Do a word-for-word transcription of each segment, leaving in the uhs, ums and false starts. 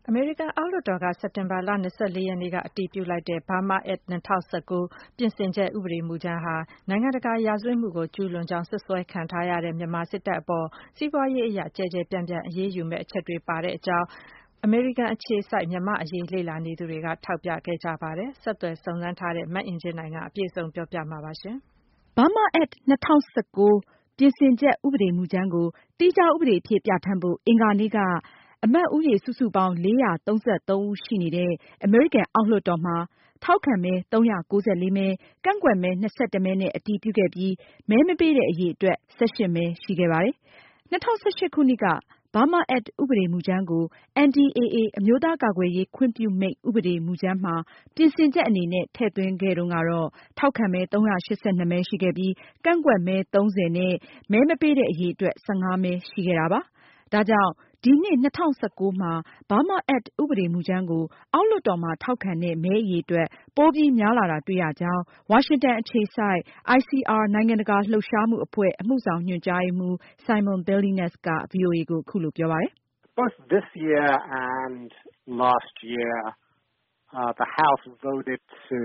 အမေရိကန်အောက်လွှတ်တော်က စက်တင်ဘာလ ၂၄ ရက်နေ့က အတည်ပြုလိုက်တဲ့ Burma Act ၂၀၁၉ ပြင်ဆင်ချက် ဥပဒေမူကြမ်းဟာ နိုင်ငံတကာရာဇဝတ်မှုကို ကျူးလွန်ကြောင်း စွပ်စွဲခံထားရတဲ့ မြန်မာစစ်တပ်အပေါ် စီးပွားရေးအရ ကျယ်ကျယ်ပြန့်ပြန့် အရေးယူမယ့် အချက်တွေ ပါတဲ့အကြောင်း အမေရိကန်အခြေစိုက် မြန်မာ့အရေးလေ့လာနေသူတွေက ထောက်ပြခဲ့ကြပါတယ်။ ဆက်သွယ်စုံစမ်းထားတဲ့ မအင်ကြင်းနိုင်က အပြည့်အစုံပြောပြမှာပါ။ Burma Act ၂၀၁၉ ပြင်ဆင်ချက် ဥပဒေမူကြမ်းကို သီးခြားဥပဒေအဖြစ် ပြဌာန်းဖို့ အင်္ဂါနေ့က အမတ်ဦးရေ စုစုပေါင်း လေးရာသုံးဆယ့်သုံးဦးရှိနေတဲ့ အမေရိကန်အောက်လွှတ်တော်မှာ ထောက်ခံမဲ သုံးရာကိုးဆယ်လေးမဲ၊ ကန့်ကွက်မဲ ၂၁ မဲနဲ့ အတည်ပြုခဲ့ပြီး မဲမပေးတဲ့ အရေအတွက် ၁၈ မဲရှိခဲ့ပါတယ်။ ၂၀၁၈ ခုနှစ်က Burma Act ဥပဒေမူကြမ်းကို အန် ဒီ အေ အေ အမျိုးသားကာကွယ်ရေး ခွင့်ပြုမိန့် ဥပဒေမူကြမ်းမှာ ပြင်ဆင်ချက်အနေနဲ့ ထည့်သွင်းခဲ့တုန်းကတော့ ထောက်ခံမဲ သုံးရာ ရှစ်ဆယ့်နှစ် မဲရှိခဲ့ပြီး ကန့်ကွက်မဲ သုံးဆယ်နဲ့ မဲမပေးတဲ့ အရေအတွက် ၁၅ မဲရှိခဲ့တာပါ။ ဒါကြောင့် ဒီနှစ် ၂၀၁၉ မှာ Burma Act ဥပဒေမူကြမ်းကို အောက်လွှတ်တော်မှာ ထောက်ခံတဲ့ မဲအရေအတွက် ပိုပြီးများလာတာ တွေ့ရကြောင်း ဝါရှင်တန်အခြေစိုက် အိုင်စီအာ နိုင်ငံတကာလှုပ်ရှားမှုအဖွဲ့ အမှုဆောင်ညွှန်ကြားရေးမှူး Simon Billenness က ဗွီအိုအေကို အခုလိုပြောပါတယ်။ Both this year and last year, uh, the House voted to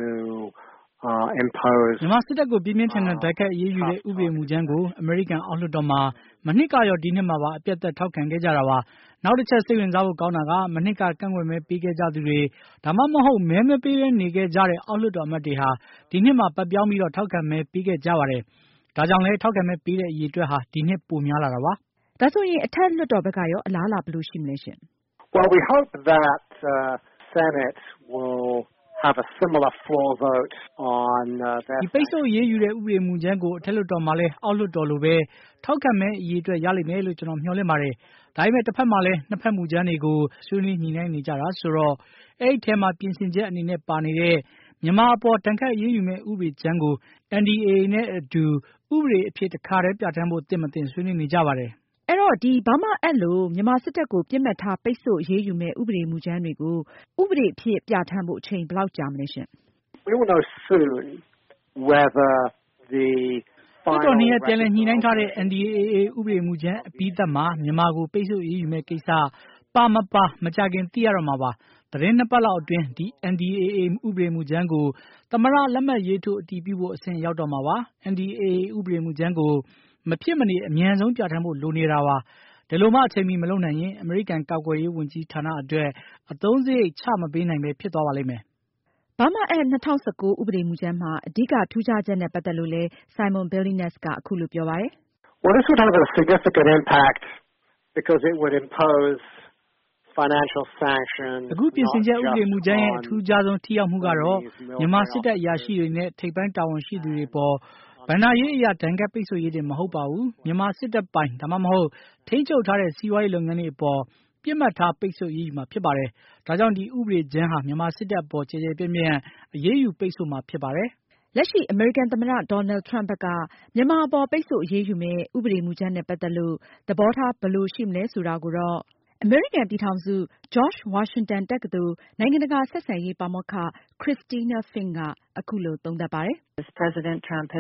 uh, impose မြန်မာစစ်တပ်ကို ပြင်းပြင်းထန်ထန် ဒဏ်ခတ်အရေးယူတဲ့ ဥပဒေမူကြမ်းကို အမေရိကန်အောက်လွှတ်တော်မှာ မနှစ်ကရော ဒီနှစ်မှာပါ အပြတ်အသတ် ထောက်ခံခဲ့ကြတာပါ။ နောက်တချက် စိတ်ဝင်စားဖို့ကောင်းတာက မနှစ်က ကန့်ကွက်မဲပေးခဲ့ကြသူတွေ ဒါမှမဟုတ် မဲမပေးဘဲနေခဲ့ကြတဲ့ အောက်လွှတ်တော်အမတ်တွေဟာ ဒီနှစ်မှာ ဘက်ပြောင်းပြီး ထောက်ခံမဲပေးခဲ့ကြပါတယ်။ ဒါကြောင့်လည်း ထောက်ခံမဲပေးတဲ့ အရေအတွက်ဟာ ဒီနှစ်ပိုများလာတာပါ။ ဒါဆိုရင် အထက်လွှတ်တော်ဘက်ကရော အလားအလာ ဘယ်လိုရှိမလဲရှင့်။ Well, we hope that uh, Senate will have a similar floor vote on uh, that. ဒီပိတ်ဆို့အရေးယူတဲ့ ဥပဒေမူကြမ်းကို အထက်လွှတ်တော်မှာလည်း အောက်လွှတ်တော်လိုပဲ ထောက်ခံမဲအရေအတွက်ရလိမ့်မယ်လို့ ကျနော်မျှော်လင့်ပါတယ်။ ဒါပေမဲ့ တဖက်မှာလည်း နှစ်ဖက်မူကြမ်းတွေကို ဆွေးနွေးညှိနှိုင်းနေကြတာဆိုတော့ အဲဒီထဲမှာ ပြင်ဆင်ချက်အနေနဲ့ ပါနေတဲ့ မြန်မာအပေါ် ဒဏ်ခတ်အရေးယူမယ့် ဥပဒေကြမ်းကို အန် ဒီ အေ အေ နဲ့အတူ ဥပဒေအဖြစ် တခါတည်းပြဌာန်းဖို့ သင့်မသင့် ဆွေးနွေးနေကြပါတယ်။ အဲတော့ ဒီ Burma Act လို မြန်မာစစ်တပ်ကို ပစ်မှတ်ထား ပိတ်ဆို့အရေးယူမယ့် ဥပဒေမူကြမ်းတွေကို ဥပဒေအဖြစ် ပြဌာန်းဖို့ အချိန်ဘယ်လောက်ကြာမလဲရှင့်။ We will know soon whether the လွှတ်တော်နှစ်ရပ် ပြန်လည်ညှိနှိုင်းထားတဲ့ အန် ဒီ အေ အေ ဥပဒေမူကြမ်းအပြီးသတ်မှာ မြန်မာကို ပိတ်ဆို့အရေးယူမယ့်ကိစ္စ ပါမပါ မကြာခင်သိရတော့မှာပါ။ သတင်းနှစ်ပတ်လောက်အတွင်း ဒီ အန် ဒီ အေ အေ ဥပဒေမူကြမ်းကို သမ္မတ လက်မှတ်ရေးထိုး အတည်ပြုဖို့ အဆင့်ရောက်တော့မှာပါ။ အန် ဒီ အေ အေ ဥပဒေမူကြမ်းကို မဖြစ်မနေ အမြန်ဆုံးပြဌာန်းဖို့ လိုနေတာပါ။ ဒီလိုမှ အချိန်မီမလုပ်နိုင်ရင် အမေရိကန်ကာကွယ်ရေးဝန်ကြီးဌာနအတွက် အသုံးစရိတ် ချမပေးနိုင်ပဲ ဖြစ်သွားပါလိမ့်မယ်။ Burma Act ၂၀၁၉ ဥပဒေမူကြမ်းမှာ အဓိက ထူးခြားချက်နဲ့ ပတ်သက်လို့လည်း Simon Billenness က အခုလိုပြောပါတယ်။ Well, this would have a significant impact because it would impose financial sanctions. အခုပြင်ဆင်ချက် ဥပဒေမူကြမ်းရဲ့ အထူးခြားဆုံး ထိရောက်မှုကတော့ မြန်မာစစ်တပ်အရာရှိတွေနဲ့ ထိပ်ပိုင်းတာဝန်ရှိသူတွေအပေါ် ဘဏ္ဍာရေးအရ ဒဏ်ခတ်ပိတ်ဆို့ရေးတင်မဟုတ်ပါဘူး။ မြန်မာစစ်တပ်ပိုင် ဒါမှမဟုတ် ထိန်းချုပ်ထားတဲ့ စီးပွားရေးလုပ်ငန်းတွေအပေါ် ပစ်မှတ်ထား ပိတ်ဆို့အရေးယူမှာဖြစ်ပါတယ်။ ဒါကြောင့် ဒီဥပဒေကြမ်းဟာ မြန်မာစစ်တပ်အပေါ် ကျယ်ကျယ်ပြန့်ပြန့် အရေးယူပိတ်ဆို့မှာဖြစ်ပါတယ်။ လက်ရှိ အမေရိကန်သမ္မတ Donald Trump ဘက်က မြန်မာအပေါ် ပိတ်ဆို့အရေးယူမယ့် ဥပဒေမူကြမ်းနဲ့ ပတ်သက်လို့ သဘောထား ဘယ်လိုရှိမလဲဆိုတာကိုတော့ အမေရိကန်ပြည်ထောင်စု George Washington တက္ကသိုလ် နိုင်ငံတကာဆက်ဆံရေးပါမောက္ခ Christina Fink က အခုလိုသုံးသပ်ပါတယ်။ Trump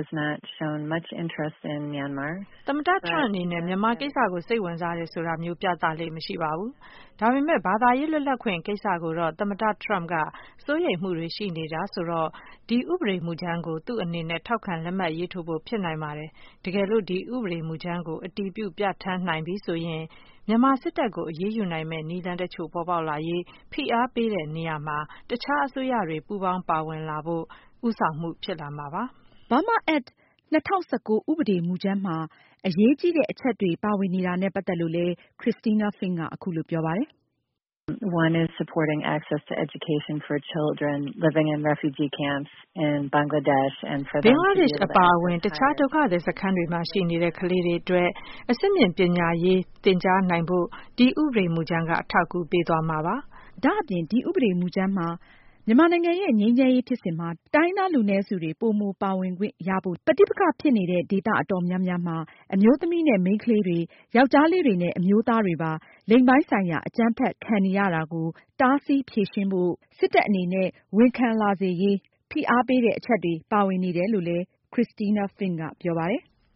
သမ္မတ Trump အနေနဲ့ မြန်မာကိစ္စကို စိတ်ဝင်စားတယ်ဆိုတာမျိုး ပြသလေ့မရှိပါဘူး။ ဒါပေမဲ့ ဘာသာရေးလွတ်လပ်ခွင့်ကိစ္စကိုတော့ သမ္မတ Trump က စိုးရိမ်မှုတွေရှိနေတာဆိုတော့ ဒီဥပဒေမူကြမ်းကို သူ့အနေနဲ့ ထောက်ခံလက်မှတ်ရေးထိုးဖို့ ဖြစ်နိုင်ပါတယ်။ တကယ်လို့ ဒီဥပဒေမူကြမ်းကို အတည်ပြုပြဌာန်းနိုင်ပြီဆိုရင် မြန်မာစစ်တပ်ကို အရေးယူနိုင်မယ့် နည်းလမ်းတချို့ပေါ်ပေါက်လာရေး ဖိအားပေးတဲ့နေရာမှာ တခြားအစိုးရတွေ ပူးပေါင်းပါဝင်လာဖို့ ဦးဆောင်မှုဖြစ်လာမှာပါ။ Burma Act ၂၀၁၉ ဥပဒေမူကြမ်းမှာ အရေးကြီးတဲ့အချက်တွေ ပါဝင်နေတာနဲ့ ပတ်သက်လို့လည်း Christina Fink က အခုလိုပြောပါတယ်။ One is supporting access to education for children living in refugee camps in Bangladesh and for them to be able to ဘင်္ဂလားဒေ့ရှ်အပါအဝင် တခြားဒုက္ခသည်စခန်းတွေမှာရှိနေတဲ့ ကလေးတွေအတွက် အဆင့်မြင့်ပညာရေးသင်ကြားနိုင်ဖို့ ဒီဥပဒေမူကြမ်းက အထောက်အကူပေးသွားမှာပါ။ ဒါ့အပြင် ဒီဥပဒေမူကြမ်းမှာ မြန်မာနိုင်ငံရဲ့ ငြိမ်းချမ်းရေးဖြစ်စဉ်မှာ တိုင်းရင်းသားလူနည်းစုတွေ ပိုမိုပါဝင်ခွင့်ရဖို့ ပဋိပက္ခဖြစ်နေတဲ့ ဒေသအတော်များများမှာ အမျိုးသမီးနဲ့ မိန်းကလေးတွေ၊ ယောက်ျားလေးတွေနဲ့ အမျိုးသားတွေပါ လိင်ပိုင်းဆိုင်ရာ အကြမ်းဖက်ခံနေရတာကို တားဆီးဖြေရှင်းဖို့ စစ်တပ်အနေနဲ့ ဝန်ခံလာစေရေး ဖိအားပေးတဲ့ အချက်တွေ ပါဝင်နေတယ်လို့လည်း Christina Fink ကပြောပါတယ်။